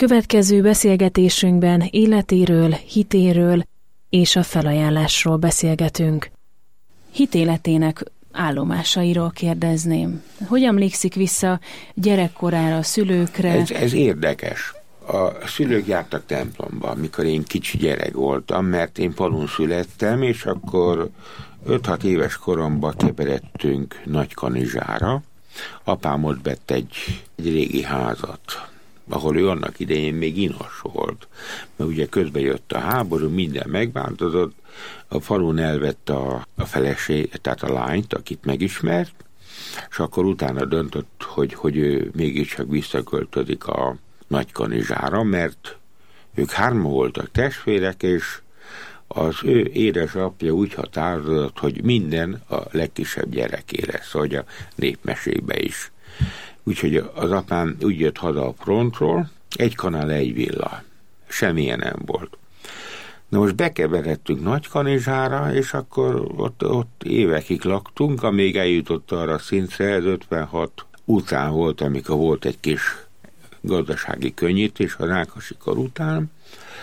Következő beszélgetésünkben életéről, hitéről és a felajánlásról beszélgetünk. Hitéletének állomásairól kérdezném. Hogy emlékszik vissza gyerekkorára, a szülőkre? Ez érdekes. A szülők jártak templomba, amikor én kicsi gyerek voltam, mert én falun születtem, és akkor 5-6 éves koromban keveredtünk Nagykanizsára. Apám ott vett egy régi házat, ahol ő annak idején még inos volt. Mert ugye közben jött a háború, minden megváltozott, a falun elvette a feleség, tehát a lányt, akit megismert, és akkor utána döntött, hogy ő mégiscsak visszaköltözik a Nagykanizsára, mert ők 3 voltak testvérek, és az ő édesapja úgy határozott, hogy minden a legkisebb gyereké lesz, hogy a népmesébe is. Úgyhogy az apám úgy jött haza a frontról, 1 kanál, 1 villa. Semmilyen nem volt. Na most bekeveredtünk Nagykanizsára, és akkor ott évekig laktunk, amíg eljutott arra szintre, ez 56 után volt, amikor volt egy kis gazdasági könnyítés a Rákosi kor után,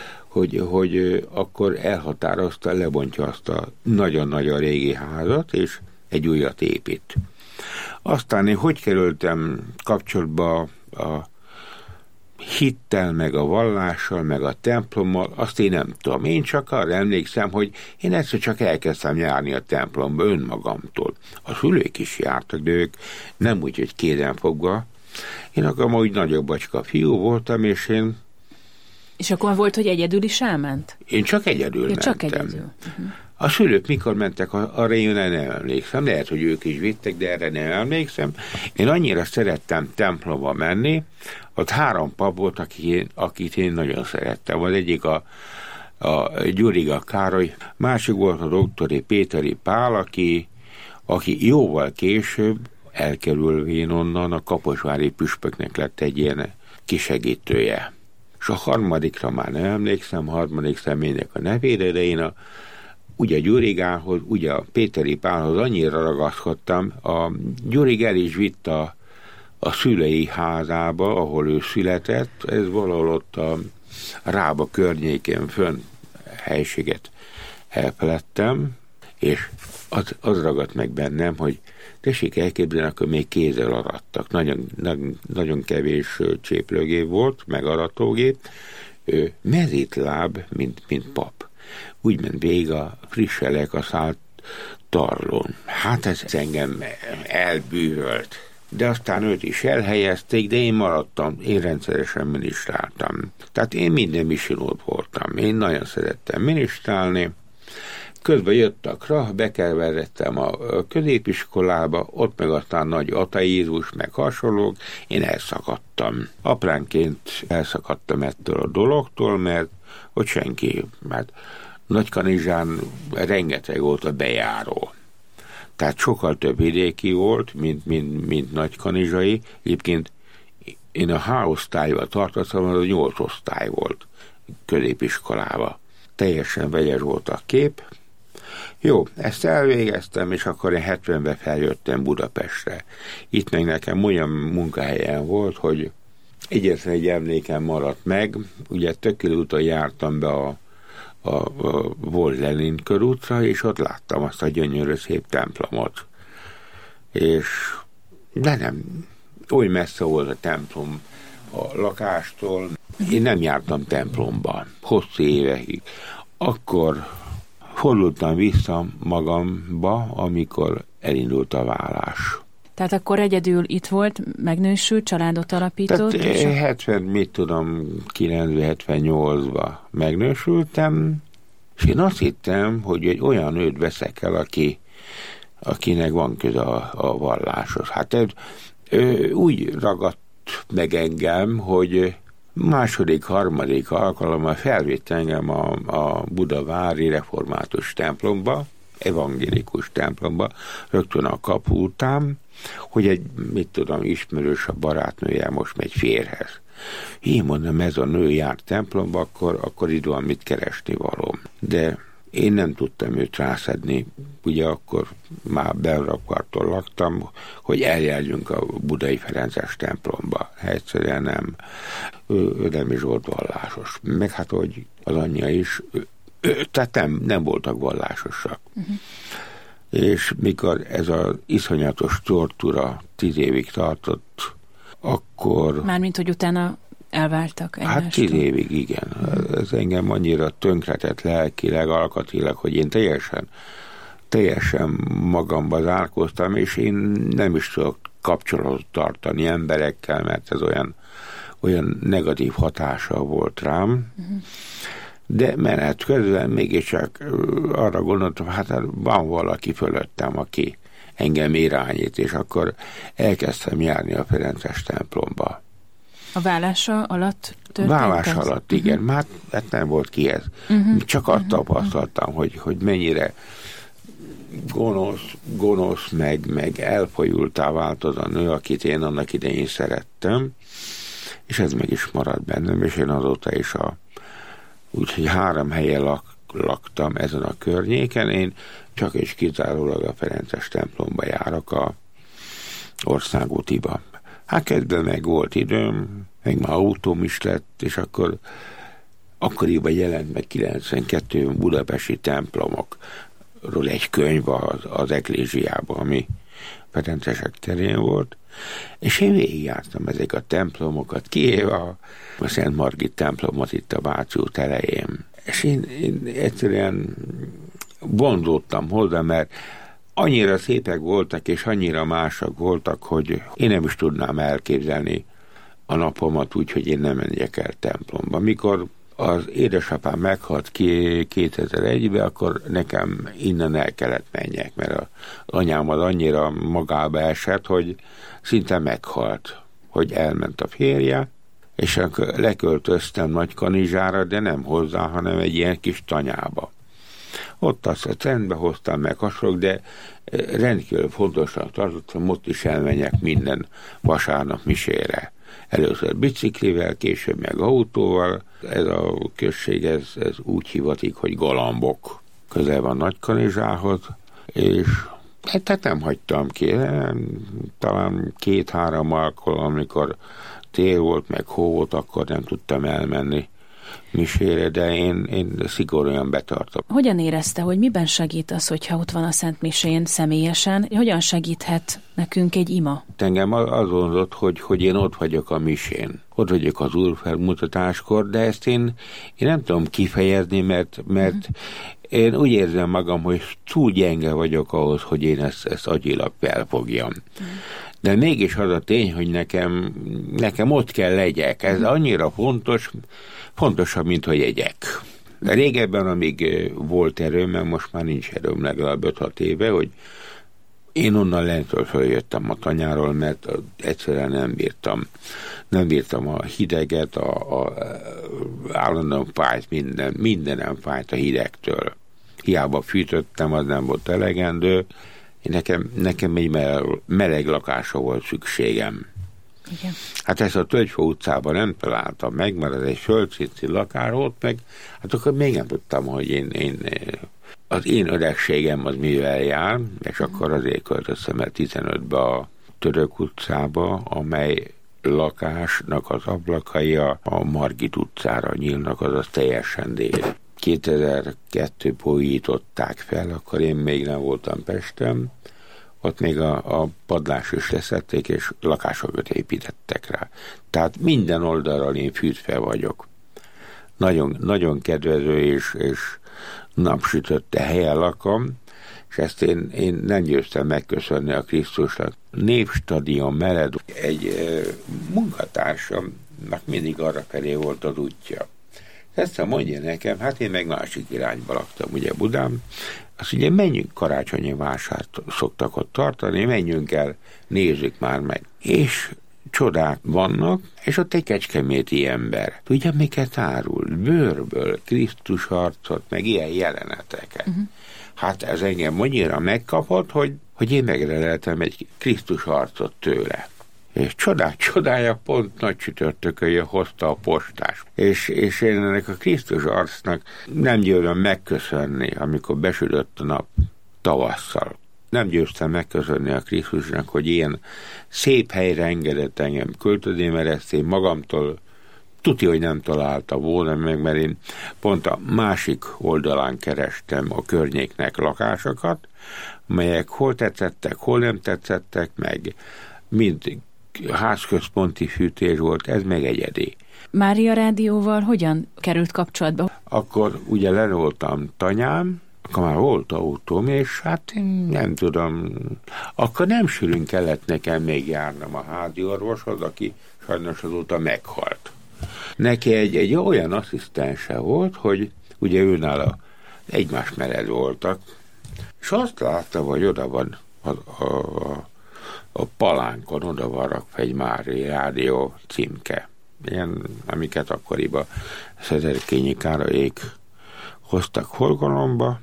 hogy akkor elhatározta, lebontja azt a nagyon-nagyon régi házat, és egy újat épít. Aztán én hogy kerültem kapcsolatba a hittel, meg a vallással, meg a templommal, azt én nem tudom. Én csak arra emlékszem, hogy én egyszer csak elkezdtem járni a templomba önmagamtól. A szülők is jártak, de ők nem úgy, hogy kézen fogva. Én akkor úgy nagyobb bacska fiú voltam, és én... És akkor volt, hogy egyedül is elment? Én csak egyedül mentem. Csak egyedül. A szülők mikor mentek, arra én nem emlékszem. Lehet, hogy ők is vittek, de erre nem emlékszem. Én annyira szerettem templomba menni, ott 3 pap volt, akit én nagyon szerettem. Az egyik a Gyuriga Károly, másik volt a doktori Péteri Pál, aki jóval később elkerülvén onnan a kaposvári püspöknek lett egy ilyen kisegítője. És a harmadikra már nem emlékszem, harmadik személynek a nevére, de én ugye Gyurigához, ugye a Péteri Pálhoz annyira ragaszkodtam, a Gyurig el is vitt a szülei házába, ahol ő született, ez valahol ott a Rába környékén fönn helységet elfeledtem, és az ragadt meg bennem, hogy tessék elképzelni, akkor még kézzel arattak. Nagyon kevés cséplőgép volt, meg aratógép. Mezítláb, mint pap. Úgy ment végig a frisselek a szált tarlón. Hát ez engem elbűvölt. De aztán őt is elhelyezték, de én maradtam, én rendszeresen minisztráltam. Tehát én minden misionót voltam. Én nagyon szerettem minisztrálni. Közben jöttakra, bekeveredtem a középiskolába, ott meg aztán nagy ateizmus, meg hasonlók, én elszakadtam. Apránként elszakadtam ettől a dologtól, mert ott senki, mert Nagykanizsán rengeteg volt a bejáró. Tehát sokkal több vidéki volt, mint Nagykanizsai. Egyébként én a H-osztályban tartottam, az a 8 osztály volt középiskolába. Teljesen vegyes volt a kép. Jó, ezt elvégeztem, és akkor én 70-ben feljöttem Budapestre. Itt meg nekem olyan munkahelyen volt, hogy egyetlen egy emlékem maradt meg. Ugye Tököli úton jártam be a volt Lenin körútra, és ott láttam azt a gyönyörű szép templomot. De nem, oly messze volt a templom a lakástól. Én nem jártam templomba, hosszú évekig. Akkor fordultam vissza magamba, amikor elindult a vállás. Tehát akkor egyedül itt volt, megnősült, családot alapított? Tehát 78-ban megnősültem, és én azt hittem, hogy egy olyan nőt veszek el, akinek van köze a valláshoz. Hát úgy ragadt meg engem, hogy második-harmadik alkalommal felvitt engem a budavári református templomba, evangélikus templomba, rögtön a kapu után, hogy egy, ismerős a barátnője most megy férhez. Én mondom, ez a nő járt templomba, akkor itt van mit keresni valóm. De Én nem tudtam őt rászedni, ugye akkor már Belrakvarton laktam, hogy eljárjunk a Budai Ferences templomba. Egyszerűen nem, ő nem is volt vallásos. Meg hát, hogy az anyja is, tehát nem voltak vallásosak. És mikor ez az iszonyatos tortúra 10 évig tartott, akkor... Mármint, hogy utána elváltak egymástól. Hát 10 évig, igen. Ez engem annyira tönkretett lelkileg, alkatilag, hogy én teljesen magamba zárkóztam, és én nem is tudok kapcsolatot tartani emberekkel, mert ez olyan negatív hatása volt rám. De menet közben mégiscsak arra gondoltam, hát van valaki fölöttem, aki engem irányít, és akkor elkezdtem járni a Ferences templomba. A vállása alatt történt? Vállás alatt, igen. Hát nem volt ki ez. Csak azt tapasztaltam, hogy mennyire gonosz, meg elfolyultá vált az a nő, akit én annak idején szerettem, és ez meg is maradt bennem, és én azóta is úgyhogy 3 helyen laktam ezen a környéken, én csak és kizárólag a Ferences templomba járok a Országútiba. Hát kezdben meg volt időm, meg már autóm is lett, és akkoriban jelent meg 92 budapesti templomokról egy könyv az Eklésiában, ami Ferencesek terén volt, és én végigjártam ezek a templomokat, kivéve a Szent Margit templomot itt a Váci út elején. És én egyszerűen vonzódtam hozzá, mert annyira szépek voltak, és annyira másak voltak, hogy én nem is tudnám elképzelni a napomat úgy, hogy én nem menjek el templomba. Mikor az édesapám meghalt 2001-ben, akkor nekem innen el kellett menjek, mert az anyám az annyira magába esett, hogy szinte meghalt, hogy elment a férje, és akkor leköltöztem Nagykanizsára, de nem hozzá, hanem egy ilyen kis tanyába. Ott azt rendbe hoztam meg hasonlók, de rendkívül fontosan tartottam, ott is elmenjek minden vasárnap misére. Először biciklivel, később meg autóval. Ez a község, ez úgy hivatik, hogy Galambok. Közel van Nagykanizsához, és tehát nem hagytam ki. Talán 2-3 alkalom, amikor tél volt, meg hó volt, akkor nem tudtam elmenni misére, de én szigorúan betartom. Hogyan érezte, hogy miben segít az, hogyha ott van a Szent Misén személyesen? Hogyan segíthet nekünk egy ima? Engem az vonzott, hogy én ott vagyok a misén. Ott vagyok az úrfelmutatáskor, de ezt én nem tudom kifejezni, mert én úgy érzem magam, hogy túl gyenge vagyok ahhoz, hogy én ezt agyilag felfogjam. De mégis az a tény, hogy nekem ott kell legyek. Ez annyira fontosabb, mint hogy egyek. De régebben, amíg volt erőm, mert most már nincs erőm, legalább 5-6 éve, hogy én onnan lentről följöttem a tanyáról, mert egyszerűen nem bírtam a hideget, állandóan fájt mindenem fájt a hidegtől. Hiába fűtöttem, az nem volt elegendő. Nekem egy meleg lakásra volt szükségem. Igen. Hát ezt a Tölgyfa utcában nem találtam meg, mert ez egy földszinti lakás volt meg, hát akkor még nem tudtam, hogy az én öregségem az mivel jár, és akkor azért költöztem el 15-be a Török utcába, amely lakásnak az ablakai a Margit utcára nyílnak, azaz teljesen dél. 2002 újították fel, akkor én még nem voltam Pesten, ott még a padlás is leszették, és lakásokat építettek rá. Tehát minden oldalról én fűtve vagyok. Nagyon, nagyon kedvező és napsütötte helyen lakom, és ezt én nem győztem megköszönni a Krisztusnak. Népstadion mellett egy munkatársamnak mindig arra felé volt az útja. Ezt mondja nekem, hát én meg másik irányba laktam, ugye Budán, azt ugye menjünk, karácsonyi vásárt szoktak ott tartani, menjünk el, nézzük már meg. És csodák vannak, és ott egy kecskeméti ember. Tudja, miket árul? Bőrből Krisztus harcot, meg ilyen jeleneteket. Hát ez engem annyira megkapott, hogy én megreleltem egy Krisztus harcot tőle. És csodája pont nagy csütörtökön hozta a postás. És én ennek a Krisztus arcnak nem győzöm megköszönni, amikor besütött a nap tavasszal. Nem győztem megköszönni a Krisztusnak, hogy ilyen szép helyre engedett engem költözni, mert ezt én magamtól tudja, hogy nem találta volna meg, mert én pont a másik oldalán kerestem a környéknek lakásokat, melyek hol tetszettek, hol nem tetszettek, meg mind házközponti fűtés volt, ez meg egyedi. Mária Rádióval hogyan került kapcsolatba? Akkor ugye le voltam tanyám, akkor már volt autóm, és hát nem tudom, akkor nem sűrűn kellett nekem még járnom a házi orvoshoz, aki sajnos azóta meghalt. Neki egy olyan asszisztense volt, hogy ugye őnála egymás mellett voltak, és azt látta, hogy oda van a palánkon, oda van rakva egy Mária Rádió címke. Ilyen, amiket akkoriban Szederkényi Károlyék hoztak forgalomba.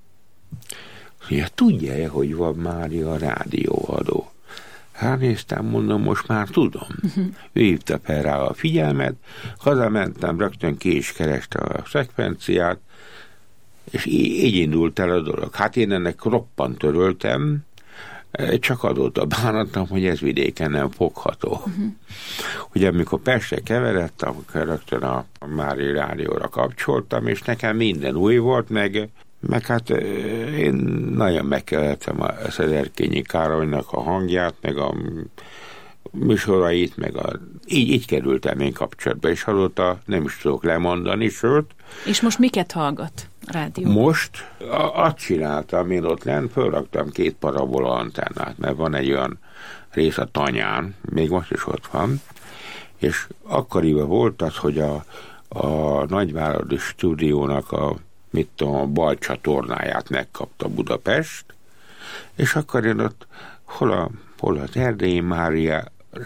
Ugye, tudja-e, hogy van Mária rádióadó? Ránéztem, mondom, most már tudom. Ő hívta fel rá a figyelmet, hazamentem, rögtön ki is kereste a szekvenciát, és így indult el a dolog. Hát én ennek roppant örültem, csak adott a bánatom, hogy ez vidéken nem fogható. Ugye amikor Pestre keveredtem, akkor rögtön a Mária Rádióra kapcsoltam, és nekem minden új volt, meg hát én nagyon megkellettem a Szederkényi Károlynak a hangját, meg a műsorait, meg így kerültem én kapcsolatba, és azóta nem is tudok lemondani, sőt. És most miket hallgat a rádió? Most azt csináltam, én ott lent fölraktam 2 parabola antennát, mert van egy olyan rész a tanyán, még most is ott van, és akkoriban volt az, hogy a Nagyváradi Stúdiónak a a bal csatornáját megkapta Budapest, és akkor én ott hol az erdélyi Mária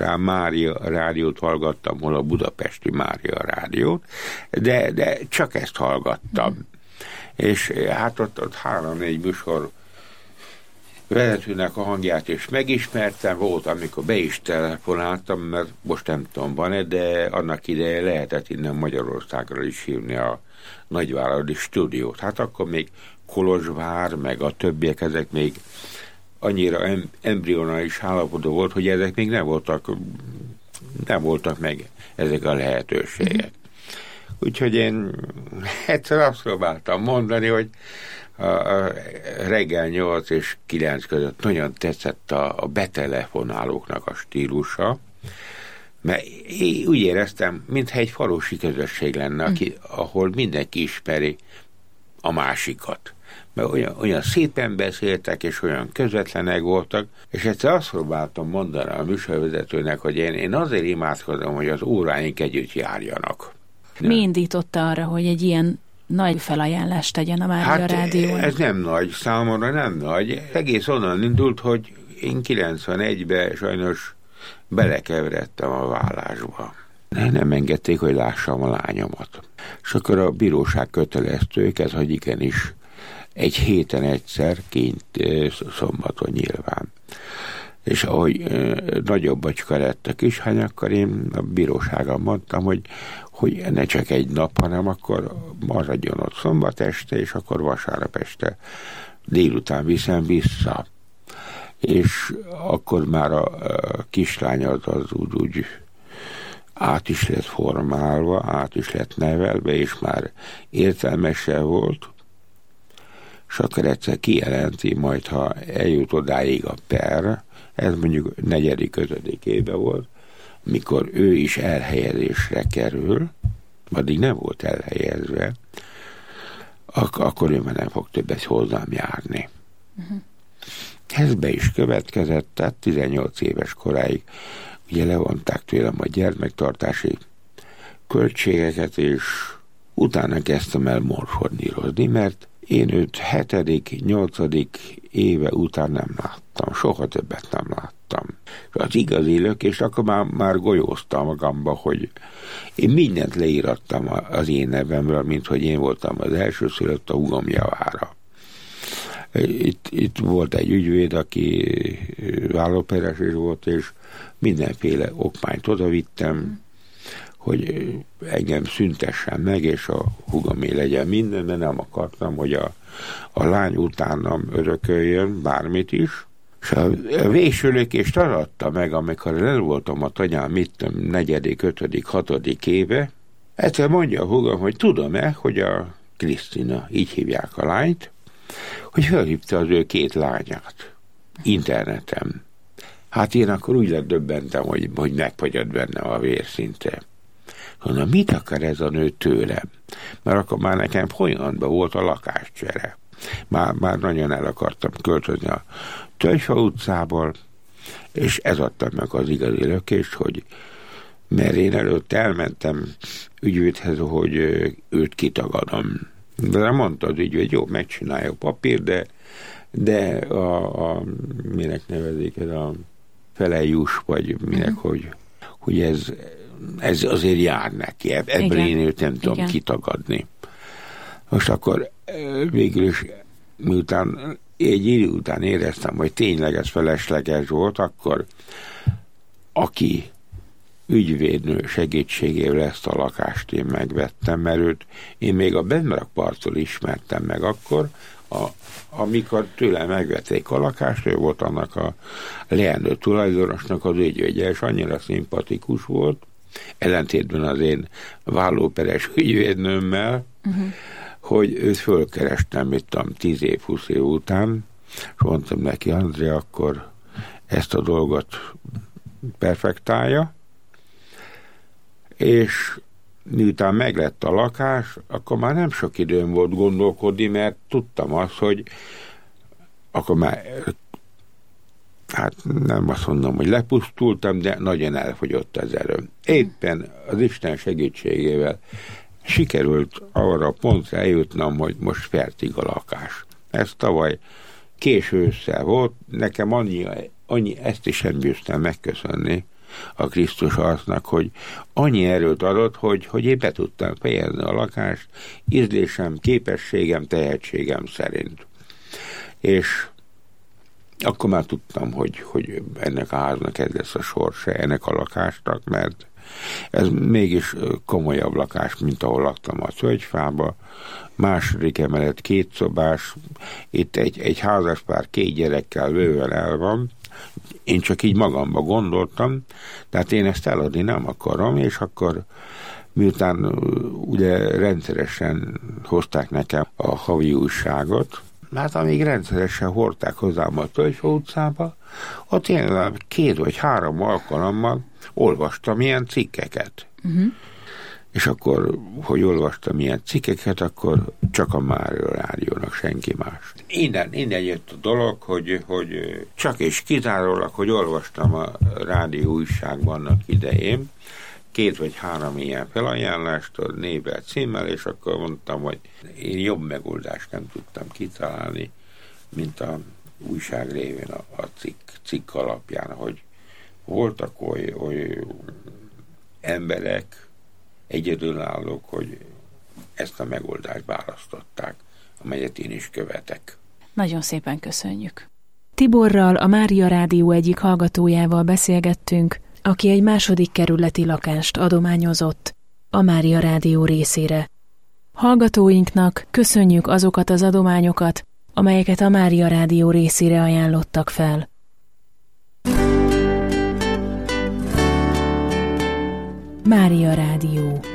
Rádiót hallgattam, hol a budapesti Mária Rádiót, de csak ezt hallgattam. És hát ott 3-4 műsor vezetőnek a hangját is megismertem, volt, amikor be is telefonáltam, mert most nem tudom, van-e, de annak ideje lehetett innen Magyarországra is hívni a Nagyváradi Stúdiót. Hát akkor még Kolozsvár, meg a többiek, ezek még annyira embrionális állapotban volt, hogy ezek még nem voltak meg ezek a lehetőségek. Úgyhogy én egyszer azt próbáltam mondani, hogy a reggel 8 és 9 között nagyon tetszett a betelefonálóknak a stílusa, mert én úgy éreztem, mintha egy falusi közösség lenne, ahol mindenki ismeri a másikat. Mert olyan szépen beszéltek, és olyan közvetlenek voltak, és egyszer azt próbáltam mondani a műsorvezetőnek, hogy én azért imádkozom, hogy az óráink együtt járjanak. Mi indította arra, hogy egy ilyen nagy felajánlást tegyen a Mária Rádiónak? Ez nem nagy, számomra nem nagy. Egész onnan indult, hogy én 91-ben sajnos belekeveredtem a vállásba. Nem engedték, hogy lássam a lányomat. És akkor a bíróság kötelezte őket, hogy igenis egy héten egyszer, szombaton nyilván. És ahogy nagyobb bacska lett a kishány, akkor én a bíróságon mondtam, hogy ne csak egy nap, hanem akkor maradjon ott szombat este, és akkor vasárnap este délután viszem vissza. És akkor már a kislány az úgy át is lett formálva, át is lett nevelve, és már értelmesebb volt, és akkor egyszer kijelenti, majd ha eljut odáig a per, ez mondjuk 4.-5. éve volt, mikor ő is elhelyezésre kerül, addig nem volt elhelyezve, akkor ő már nem fog többet hozzám járni. Ez be is következett, tehát 18 éves koráig ugye levonták tőlem a gyermektartási költségeket, és utána kezdtem el morfondírozni, mert én őt 7.-8. éve után nem láttam, soha többet nem láttam. Az igazi lökés, akkor már golyóztam magamba, hogy én mindent leírattam az én nevemről, mint hogy én voltam az elsőszülött a húgom javára. Itt volt egy ügyvéd, aki vállóperes volt, és mindenféle okmányt odavittem, hogy engem szüntessen meg, és a húgomé legyen minden, mert nem akartam, hogy a lány utánam örököljön bármit is. És a végső lökést adta meg, amikor el voltam a tanyán, 4., 5., 6. éve. Egyszer mondja a húgom, hogy tudom-e, hogy a Krisztina, így hívják a lányt, hogy felhívta az ő 2 lányát interneten. Hát én akkor úgy ledöbbentem, hogy megfagyott bennem a vérszinte. Mondom, mit akar ez a nő tőlem? Mert akkor már nekem folyamatban volt a lakáscsere. Már nagyon el akartam költözni a Tölgyfa utcából, és ez adta meg az igazi lökést, hogy mert én előtt elmentem ügyvédhez, hogy őt kitagadom. De mondta az ügyvéd, jó, megcsinálja a papír, de minek nevezik, ez a felejús, vagy minek, hogy ez azért jár neki. Ebből én őt nem tudom kitagadni. Most akkor végül is, miután egy idő után éreztem, hogy tényleg ez felesleges volt, akkor aki ügyvédnő segítségével ezt a lakást én megvettem, mert őt én még a Benrakparttól ismertem meg akkor, amikor tőlem megvették a lakást, ő volt annak a leendő tulajdonosnak az ügyvédje, és annyira szimpatikus volt, ellentétben az én vállóperes ügyvédnőmmel, hogy őt fölkerestem, mit tudom, 10 év, 20 év után, és mondtam neki, André, akkor ezt a dolgot perfektálja, és miután meglett a lakás, akkor már nem sok időm volt gondolkodni, mert tudtam azt, hogy akkor már, hát nem azt mondom, hogy lepusztultam, de nagyon elfogyott az erőm. Éppen az Isten segítségével sikerült arra a pontra eljutnom, hogy most fertig a lakás. Ez tavaly késő ősszel volt, nekem annyi ezt is nem bíztam megköszönni a Krisztus arcnak, hogy annyi erőt adott, hogy én be tudtam fejezni a lakást ízlésem, képességem, tehetségem szerint. És akkor már tudtam, hogy ennek a háznak ez lesz a sorsa, ennek a lakásnak, mert ez mégis komolyabb lakás, mint ahol laktam a Tölgyfába. 2. emelet, 2 szobás, itt egy házaspár 2 gyerekkel bőven el van. Én csak így magamba gondoltam, tehát én ezt eladni nem akarom, és akkor miután ugye rendszeresen hozták nekem a havi újságot, hát amíg rendszeresen hordták hozzám a Tölgyfa utcába, ott én 2 vagy 3 alkalommal olvastam ilyen cikkeket. És akkor, hogy olvastam ilyen cikkeket, akkor csak a Mária Rádiónak, senki más. Innen jött a dolog, hogy csak és kizárólag, hogy olvastam a rádió újságban annak idején, 2 vagy 3 ilyen felajánlást, a névvel, címmel, és akkor mondtam, hogy én jobb megoldást nem tudtam kitalálni, mint a újság révén a cikk alapján, hogy voltak oly emberek, egyedülállók, hogy ezt a megoldást választották, amelyet én is követek. Nagyon szépen köszönjük. Tiborral, a Mária Rádió egyik hallgatójával beszélgettünk, aki egy 2. kerületi lakást adományozott a Mária Rádió részére. Hallgatóinknak köszönjük azokat az adományokat, amelyeket a Mária Rádió részére ajánlottak fel. Mária Rádió.